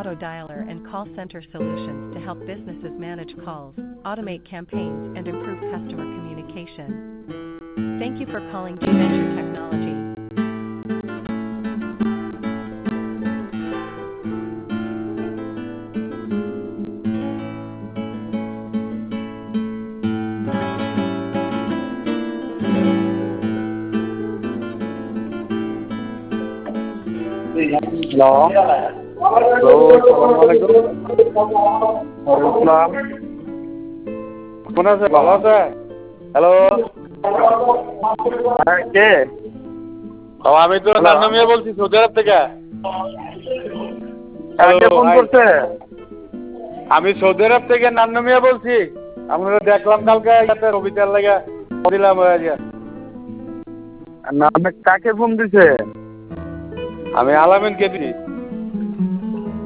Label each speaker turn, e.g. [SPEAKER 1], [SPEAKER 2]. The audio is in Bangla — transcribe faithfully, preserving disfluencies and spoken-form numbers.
[SPEAKER 1] auto dialer and call center solutions to help businesses manage calls, automate campaigns, and improve customer communication. Thank you for calling G-Venture Technology.
[SPEAKER 2] Hello hello আসসালামু আলাইকুম ওয়ালাইকুম আসসালাম কেমন আছে ভালো আছে হ্যালো হ্যাঁ কে ও আমি তো নান্নু মিয়া বলছি সৌদি আরব থেকে কে ফোন করছে আমি সৌদি আরব থেকে নান্নু মিয়া বলছি আমরা দেখলাম কালকে ইয়াতে রবিটার লাগা দিলাম হয়ে গিয়া না কাকে ফোন দিছে আমি আলামিনকে দিই